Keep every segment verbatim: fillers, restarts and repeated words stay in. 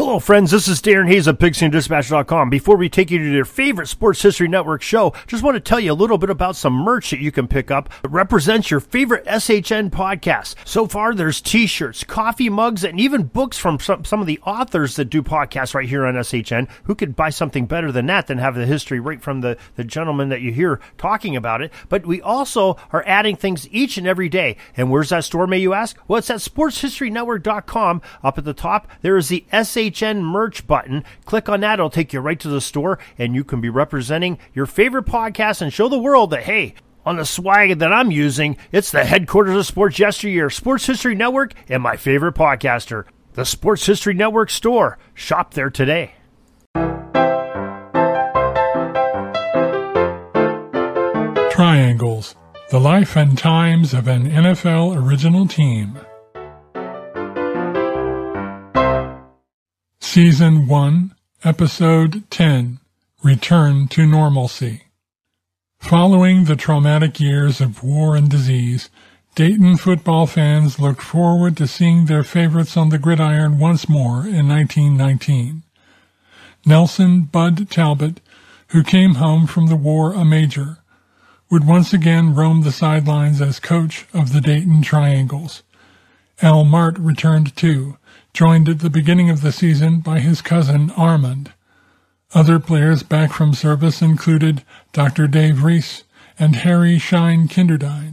Hello, friends. This is Darren Hayes of Pigskin Dispatch dot com. Before we take you to your favorite Sports History Network show, just want to tell you a little bit about some merch that you can pick up that represents your favorite S H N podcasts. So far, there's t-shirts, coffee mugs, and even books from some, some of the authors that do podcasts right here on S H N. Who could buy something better than that than have the history right from the, the gentleman that you hear talking about it? But we also are adding things each and every day. And where's that store, may you ask? Well, it's at Sports History Network dot com. Up at the top, there is the S H N merch button. Click on that. It'll take you right to the store, and you can be representing your favorite podcast and show the world that, hey, on the swag that I'm using, it's the headquarters of sports yesteryear, Sports History Network, and my favorite podcaster, the Sports History Network store. Shop there today. Triangles, the life and times of an N F L original team. Season one, Episode ten, Return to Normalcy. Following the traumatic years of war and disease, Dayton football fans looked forward to seeing their favorites on the gridiron once more in nineteen nineteen. Nelson Bud Talbot, who came home from the war a major, would once again roam the sidelines as coach of the Dayton Triangles. Al Mart returned too, joined at the beginning of the season by his cousin Armand. Other players back from service included Doctor Dave Reese and Harry Shine Kinderdine.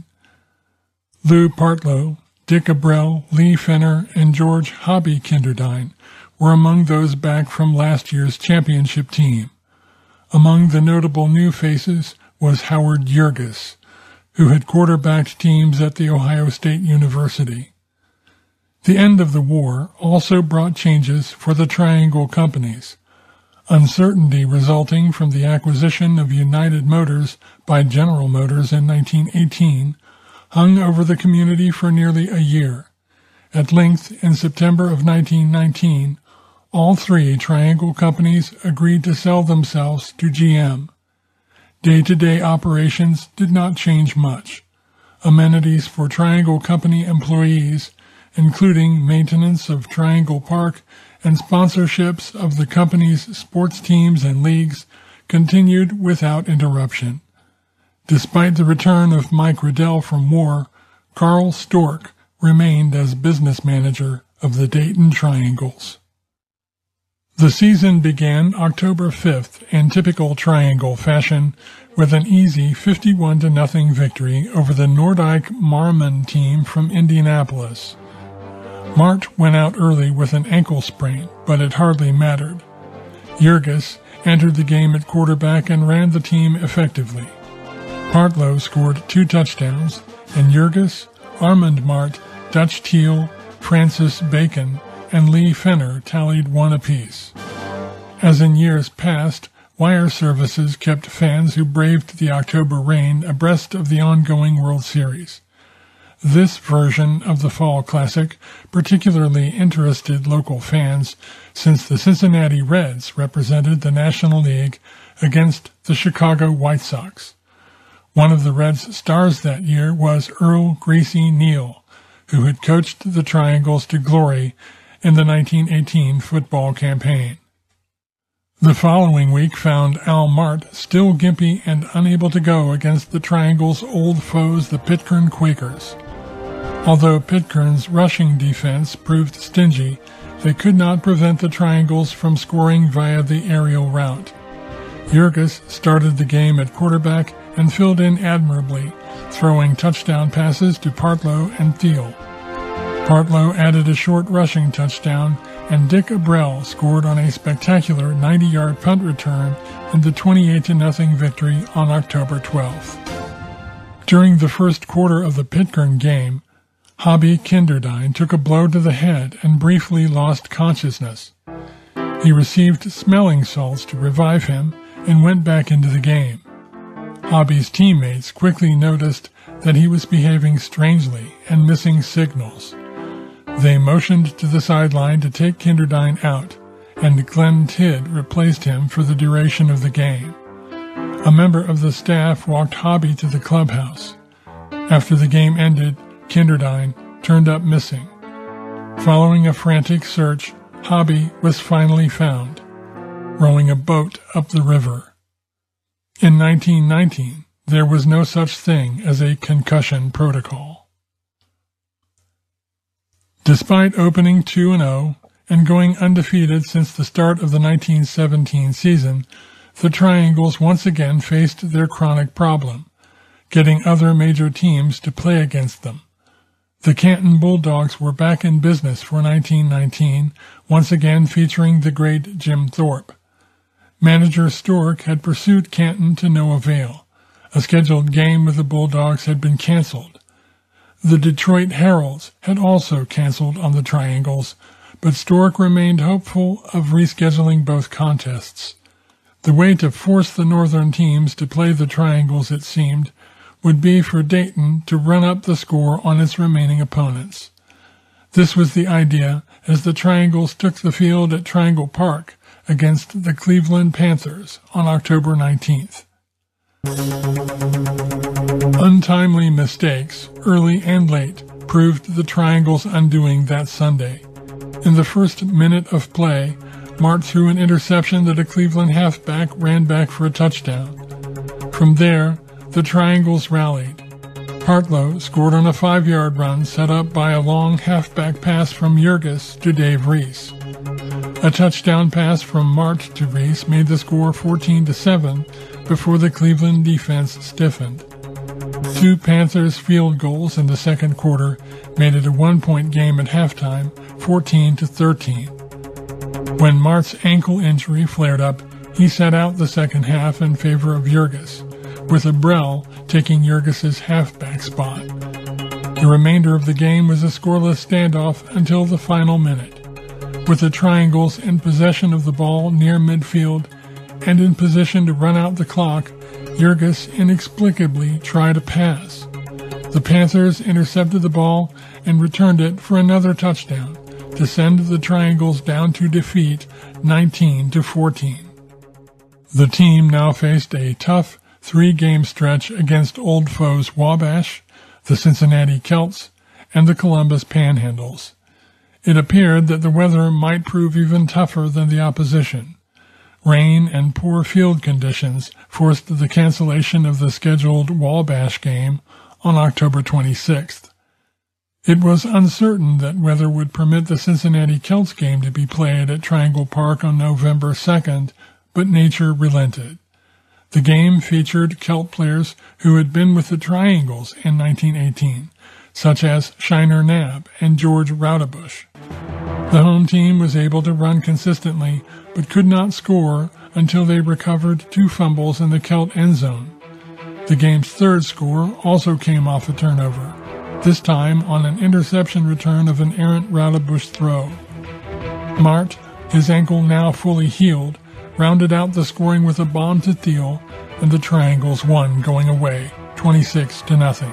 Lou Partlow, Dick Abrell, Lee Fenner, and George Hobby Kinderdine were among those back from last year's championship team. Among the notable new faces was Howard Jurgis, who had quarterbacked teams at The Ohio State University. The end of the war also brought changes for the Triangle companies. Uncertainty resulting from the acquisition of United Motors by General Motors in nineteen eighteen hung over the community for nearly a year. At length, in September of nineteen nineteen, all three Triangle companies agreed to sell themselves to G M. Day-to-day operations did not change much. Amenities for Triangle Company employees, including maintenance of Triangle Park and sponsorships of the company's sports teams and leagues, continued without interruption. Despite the return of Mike Riddell from war, Carl Stork remained as business manager of the Dayton Triangles. The season began October fifth in typical Triangle fashion with an easy fifty-one to nothing victory over the Nordyke Marmon team from Indianapolis. Mart went out early with an ankle sprain, but it hardly mattered. Jurgis entered the game at quarterback and ran the team effectively. Partlow scored two touchdowns, and Jurgis, Armand Mart, Dutch Teal, Francis Bacon, and Lee Fenner tallied one apiece. As in years past, wire services kept fans who braved the October rain abreast of the ongoing World Series. This version of the Fall Classic particularly interested local fans since the Cincinnati Reds represented the National League against the Chicago White Sox. One of the Reds' stars that year was Earl Gracie Neal, who had coached the Triangles to glory in the nineteen eighteen football campaign. The following week found Al Mart still gimpy and unable to go against the Triangle's old foes, the Pitcairn Quakers. Although Pitcairn's rushing defense proved stingy, they could not prevent the Triangles from scoring via the aerial route. Jurgis started the game at quarterback and filled in admirably, throwing touchdown passes to Partlow and Thiel. Partlow added a short rushing touchdown, and Dick Abrell scored on a spectacular ninety-yard punt return in the twenty-eight to nothing victory on October twelfth. During the first quarter of the Pitcairn game, Hobby Kinderdine took a blow to the head and briefly lost consciousness. He received smelling salts to revive him and went back into the game. Hobby's teammates quickly noticed that he was behaving strangely and missing signals. They motioned to the sideline to take Kinderdine out, and Glenn Tidd replaced him for the duration of the game. A member of the staff walked Hobby to the clubhouse. After the game ended, Kinderdine turned up missing. Following a frantic search, hobby was finally found: rowing a boat up the river. In nineteen nineteen, there was no such thing as a concussion protocol. Despite opening two and oh and going undefeated since the start of the nineteen seventeen season, the Triangles once again faced their chronic problem: getting other major teams to play against them. The Canton Bulldogs were back in business for nineteen nineteen, once again featuring the great Jim Thorpe. Manager Stork had pursued Canton to no avail. A scheduled game with the Bulldogs had been canceled. The Detroit Heralds had also canceled on the Triangles, but Stork remained hopeful of rescheduling both contests. The way to force the northern teams to play the Triangles, it seemed, would be for Dayton to run up the score on its remaining opponents. This was the idea as the Triangles took the field at Triangle Park against the Cleveland Panthers on October nineteenth. Untimely mistakes, early and late, proved the Triangles' undoing that Sunday. In the first minute of play, Mart threw an interception that a Cleveland halfback ran back for a touchdown. From there, the Triangles rallied. Hartlow scored on a five-yard run set up by a long halfback pass from Jurgis to Dave Reese. A touchdown pass from Mart to Reese made the score fourteen to seven before the Cleveland defense stiffened. Two Panthers field goals in the second quarter made it a one-point game at halftime, fourteen to thirteen. When Mart's ankle injury flared up, he sat out the second half in favor of Jurgis, with Abrell taking Jurgis's halfback spot. The remainder of the game was a scoreless standoff until the final minute. With the Triangles in possession of the ball near midfield and in position to run out the clock, Jurgis inexplicably tried a pass. The Panthers intercepted the ball and returned it for another touchdown to send the Triangles down to defeat nineteen to fourteen. The team now faced a tough three-game stretch against old foes Wabash, the Cincinnati Celts, and the Columbus Panhandles. It appeared that the weather might prove even tougher than the opposition. Rain and poor field conditions forced the cancellation of the scheduled Wabash game on October twenty-sixth. It was uncertain that weather would permit the Cincinnati Celts game to be played at Triangle Park on November second, but nature relented. The game featured Celt players who had been with the Triangles in nineteen eighteen, such as Shiner Knabb and George Roudebush. The home team was able to run consistently, but could not score until they recovered two fumbles in the Celt end zone. The game's third score also came off a turnover, this time on an interception return of an errant Roudebush throw. Mart, his ankle now fully healed, rounded out the scoring with a bomb to Thiel, and the Triangles won going away, twenty-six to nothing.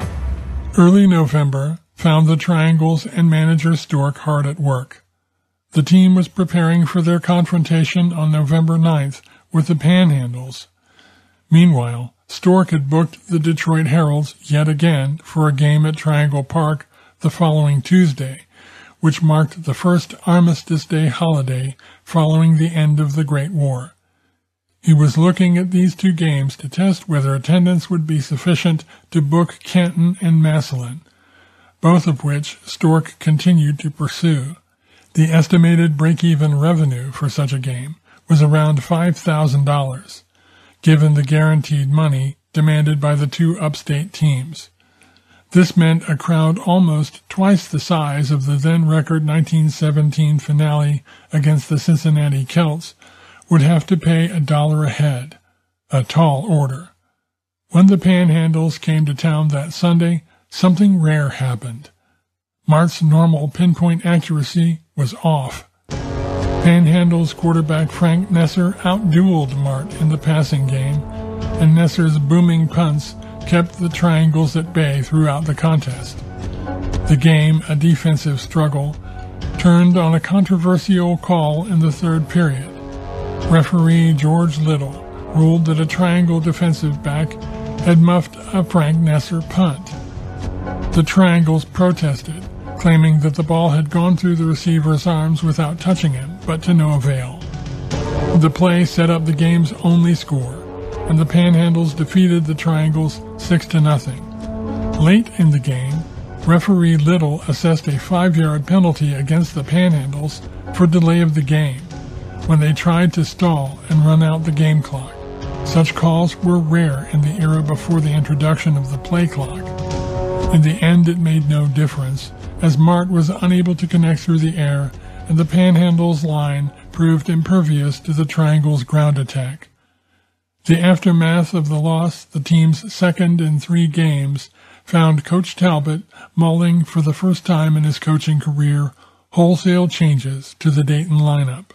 Early November found the Triangles and manager Stork hard at work. The team was preparing for their confrontation on November ninth with the Panhandles. Meanwhile, Stork had booked the Detroit Heralds yet again for a game at Triangle Park the following Tuesday, which marked the first Armistice Day holiday following the end of the Great War. He was looking at these two games to test whether attendance would be sufficient to book Canton and Massillon, both of which Stork continued to pursue. The estimated break-even revenue for such a game was around five thousand dollars, given the guaranteed money demanded by the two upstate teams. This meant a crowd almost twice the size of the then-record nineteen seventeen finale against the Cincinnati Celts would have to pay a dollar a head, a tall order. When the Panhandles came to town that Sunday, something rare happened. Mart's normal pinpoint accuracy was off. Panhandle's quarterback Frank Nesser outdueled Mart in the passing game, and Nesser's booming punts kept the Triangles at bay throughout the contest. The game, a defensive struggle, turned on a controversial call in the third period. Referee George Little ruled that a Triangle defensive back had muffed a Frank Nesser punt. The Triangles protested, claiming that the ball had gone through the receiver's arms without touching him, but to no avail. The play set up the game's only score, and the Panhandles defeated the Triangles six to nothing. Late in the game, referee Little assessed a five-yard penalty against the Panhandles for delay of the game when they tried to stall and run out the game clock. Such calls were rare in the era before the introduction of the play clock. In the end, it made no difference, as Mart was unable to connect through the air, and the Panhandles line proved impervious to the Triangles' ground attack. The aftermath of the loss, the team's second in three games, found Coach Talbot mulling for the first time in his coaching career wholesale changes to the Dayton lineup.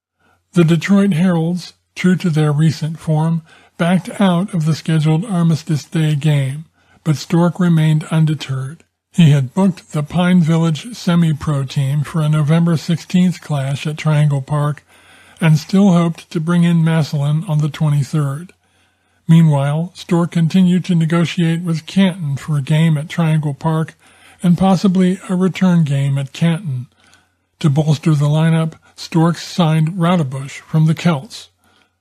The Detroit Heralds, true to their recent form, backed out of the scheduled Armistice Day game, but Stork remained undeterred. He had booked the Pine Village semi-pro team for a November sixteenth clash at Triangle Park and still hoped to bring in Massillon on the twenty-third. Meanwhile, Stork continued to negotiate with Canton for a game at Triangle Park and possibly a return game at Canton. To bolster the lineup, Stork signed Roudebush from the Celts.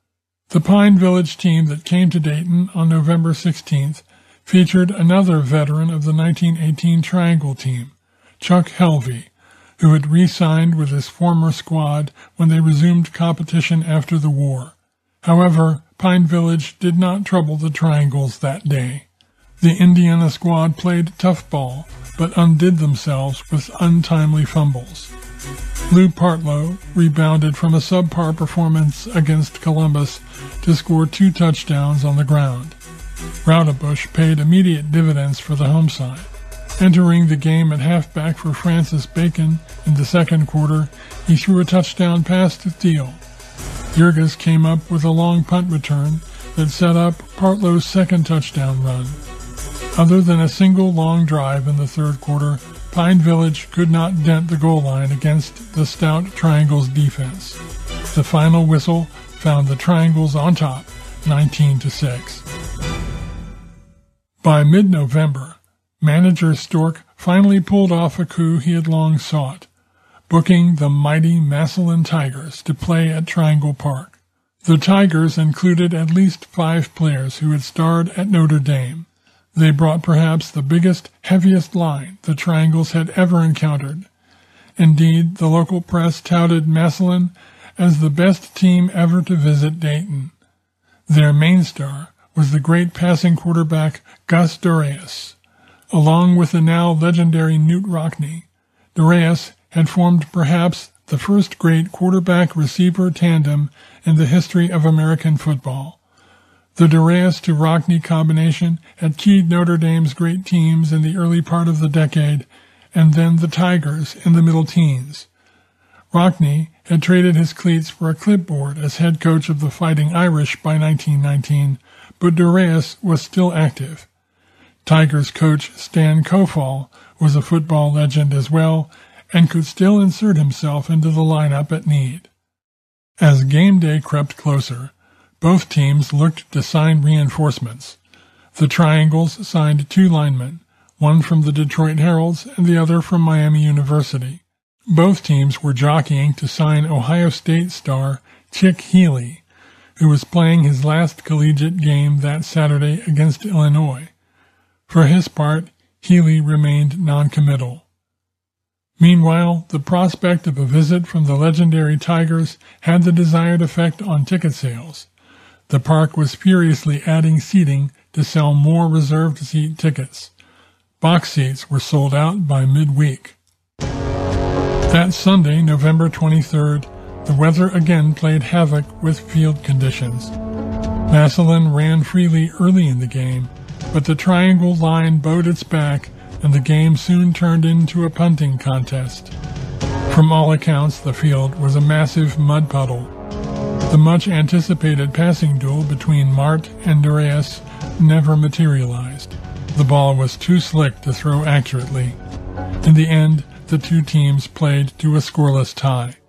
The Pine Village team that came to Dayton on November sixteenth featured another veteran of the nineteen eighteen Triangle team, Chuck Helvey, who had re-signed with his former squad when they resumed competition after the war. However, Pine Village did not trouble the Triangles that day. The Indiana squad played tough ball, but undid themselves with untimely fumbles. Lou Partlow rebounded from a subpar performance against Columbus to score two touchdowns on the ground. Roudebush paid immediate dividends for the home side. Entering the game at halfback for Francis Bacon in the second quarter, he threw a touchdown pass to Thiel. Jurgis came up with a long punt return that set up Partlow's second touchdown run. Other than a single long drive in the third quarter, Pine Village could not dent the goal line against the stout Triangles defense. The final whistle found the Triangles on top, nineteen to six. By mid-November, manager Stork finally pulled off a coup he had long sought, booking the mighty Massillon Tigers to play at Triangle Park. The Tigers included at least five players who had starred at Notre Dame. They brought perhaps the biggest, heaviest line the Triangles had ever encountered. Indeed, the local press touted Massillon as the best team ever to visit Dayton. Their main star was the great passing quarterback Gus Duraeus. Along with the now legendary Knute Rockne, Duraeus had formed perhaps the first great quarterback-receiver tandem in the history of American football. The Duraeus to Rockne combination had keyed Notre Dame's great teams in the early part of the decade, and then the Tigers in the middle teens. Rockne had traded his cleats for a clipboard as head coach of the Fighting Irish by nineteen nineteen, but Duraeus was still active. Tigers coach Stan Kofall was a football legend as well, and could still insert himself into the lineup at need. As game day crept closer, both teams looked to sign reinforcements. The Triangles signed two linemen, one from the Detroit Heralds and the other from Miami University. Both teams were jockeying to sign Ohio State star Chick Healy, who was playing his last collegiate game that Saturday against Illinois. For his part, Healy remained non-committal. Meanwhile, the prospect of a visit from the legendary Tigers had the desired effect on ticket sales. The park was furiously adding seating to sell more reserved seat tickets. Box seats were sold out by midweek. That Sunday, November twenty-third, the weather again played havoc with field conditions. Massillon ran freely early in the game, but the Triangle line bowed its back, and the game soon turned into a punting contest. From all accounts, the field was a massive mud puddle. The much-anticipated passing duel between Mart and Duraeus never materialized. The ball was too slick to throw accurately. In the end, the two teams played to a scoreless tie.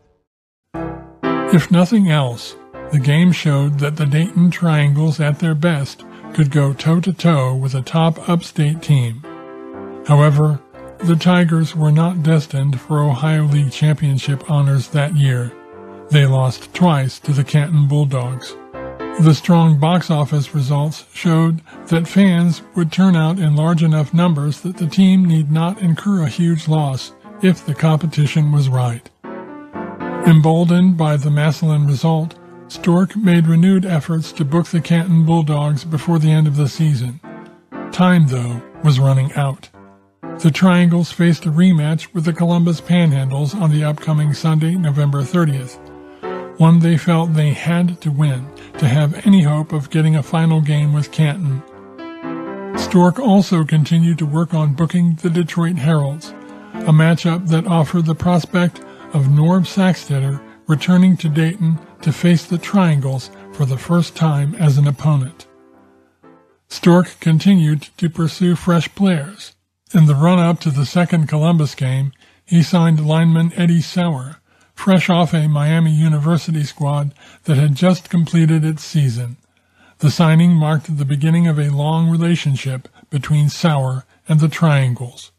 If nothing else, the game showed that the Dayton Triangles at their best could go toe-to-toe with a top upstate team. However, the Tigers were not destined for Ohio League championship honors that year. They lost twice to the Canton Bulldogs. The strong box office results showed that fans would turn out in large enough numbers that the team need not incur a huge loss if the competition was right. Emboldened by the Massillon result, Stork made renewed efforts to book the Canton Bulldogs before the end of the season. Time, though, was running out. The Triangles faced a rematch with the Columbus Panhandles on the upcoming Sunday, November thirtieth, one they felt they had to win to have any hope of getting a final game with Canton. Stork also continued to work on booking the Detroit Heralds, a matchup that offered the prospect of Norb Saxtetter returning to Dayton to face the Triangles for the first time as an opponent. Stork continued to pursue fresh players. In the run-up to the second Columbus game, he signed lineman Eddie Sauer, fresh off a Miami University squad that had just completed its season. The signing marked the beginning of a long relationship between Sauer and the Triangles.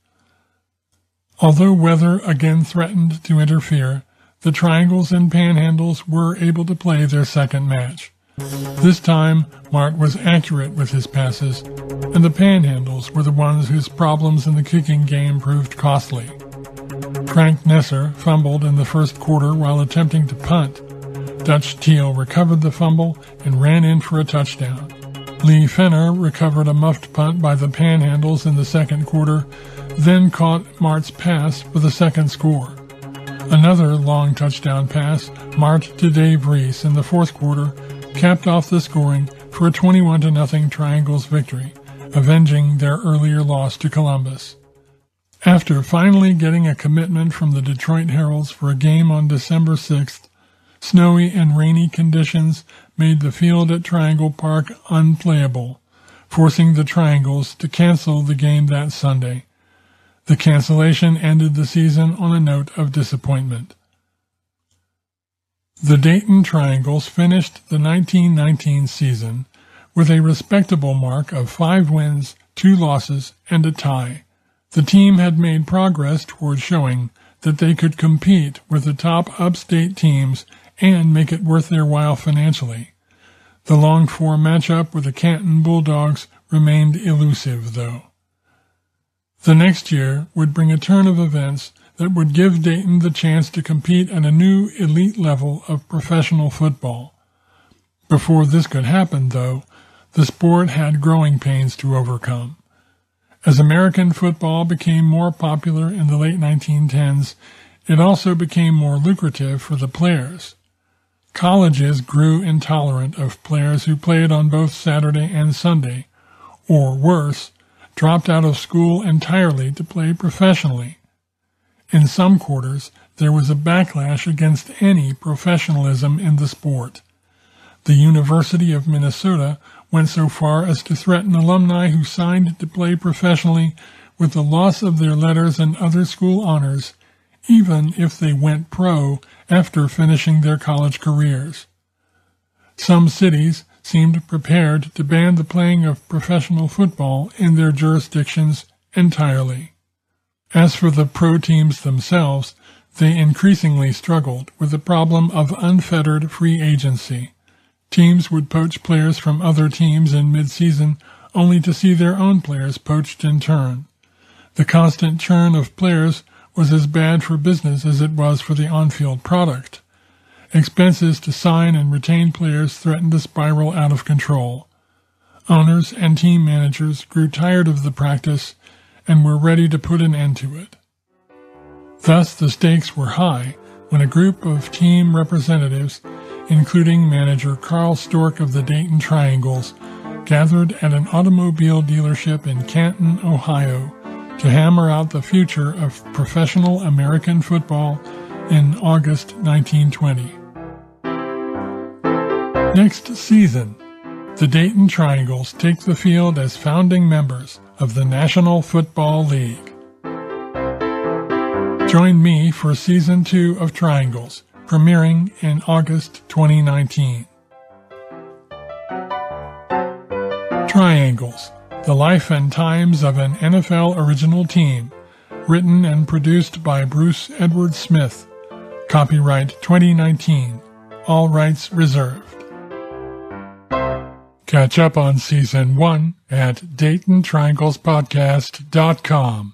Although weather again threatened to interfere, the Triangles and Panhandles were able to play their second match. This time, Mart was accurate with his passes, and the Panhandles were the ones whose problems in the kicking game proved costly. Frank Nesser fumbled in the first quarter while attempting to punt. Dutch Teal recovered the fumble and ran in for a touchdown. Lee Fenner recovered a muffed punt by the Panhandles in the second quarter, then caught Mart's pass for the second score. Another long touchdown pass, Mart to Dave Reese in the fourth quarter, capped off the scoring for a twenty-one to nothing Triangles victory, avenging their earlier loss to Columbus. After finally getting a commitment from the Detroit Heralds for a game on December sixth, snowy and rainy conditions made the field at Triangle Park unplayable, forcing the Triangles to cancel the game that Sunday. The cancellation ended the season on a note of disappointment. The Dayton Triangles finished the nineteen nineteen season with a respectable mark of five wins, two losses, and a tie. The team had made progress toward showing that they could compete with the top upstate teams and make it worth their while financially. The longed-for matchup with the Canton Bulldogs remained elusive, though. The next year would bring a turn of events that would give Dayton the chance to compete at a new elite level of professional football. Before this could happen, though, the sport had growing pains to overcome. As American football became more popular in the late nineteen tens, it also became more lucrative for the players. Colleges grew intolerant of players who played on both Saturday and Sunday, or worse, dropped out of school entirely to play professionally. In some quarters, there was a backlash against any professionalism in the sport. The University of Minnesota went so far as to threaten alumni who signed to play professionally with the loss of their letters and other school honors, even if they went pro after finishing their college careers. Some cities seemed prepared to ban the playing of professional football in their jurisdictions entirely. As for the pro teams themselves, they increasingly struggled with the problem of unfettered free agency. Teams would poach players from other teams in mid-season only to see their own players poached in turn. The constant churn of players was as bad for business as it was for the on-field product. Expenses to sign and retain players threatened to spiral out of control. Owners and team managers grew tired of the practice and were ready to put an end to it. Thus, the stakes were high when a group of team representatives, including manager Carl Stork of the Dayton Triangles, gathered at an automobile dealership in Canton, Ohio, to hammer out the future of professional American football in August nineteen twenty. Next season, the Dayton Triangles take the field as founding members of the National Football League. Join me for Season two of Triangles, premiering in August twenty nineteen. Triangles, the life and times of an N F L original team, Written and produced by Bruce Edward Smith. Copyright twenty nineteen. All rights reserved. Catch up on Season one at Dayton Triangles Podcast dot com.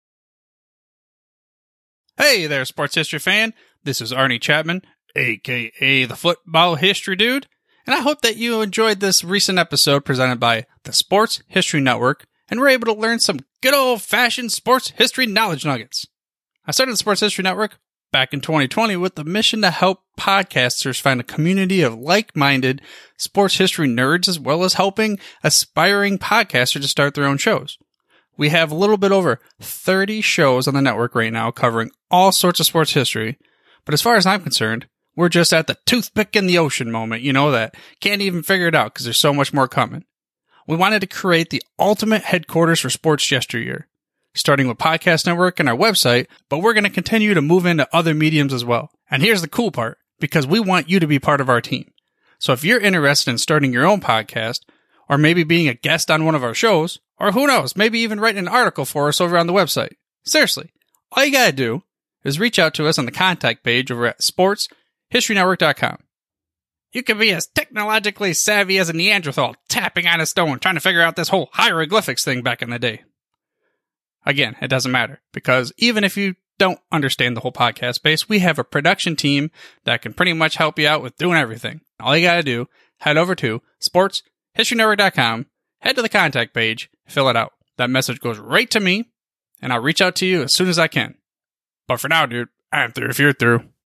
Hey there, sports history fan. This is Arnie Chapman, a k a the Football History Dude, and I hope that you enjoyed this recent episode presented by the Sports History Network and were able to learn some good old-fashioned sports history knowledge nuggets. I started the Sports History Network back in twenty twenty with the mission to help podcasters find a community of like-minded sports history nerds, as well as helping aspiring podcasters to start their own shows. We have a little bit over thirty shows on the network right now covering all sorts of sports history, but as far as I'm concerned, we're just at the toothpick in the ocean moment, you know, that can't even figure it out because there's so much more coming. We wanted to create the ultimate headquarters for sports yesteryear, starting with Podcast Network and our website, but we're going to continue to move into other mediums as well. And here's the cool part, because we want you to be part of our team. So if you're interested in starting your own podcast, or maybe being a guest on one of our shows, or who knows, maybe even writing an article for us over on the website. Seriously, all you gotta do is reach out to us on the contact page over at sports history network dot com. You can be as technologically savvy as a Neanderthal tapping on a stone trying to figure out this whole hieroglyphics thing back in the day. Again, it doesn't matter, because even if you don't understand the whole podcast space, we have a production team that can pretty much help you out with doing everything. All you gotta do, head over to sports history network dot com, head to the contact page, fill it out. That message goes right to me, and I'll reach out to you as soon as I can. But for now, dude, I'm through if you're through.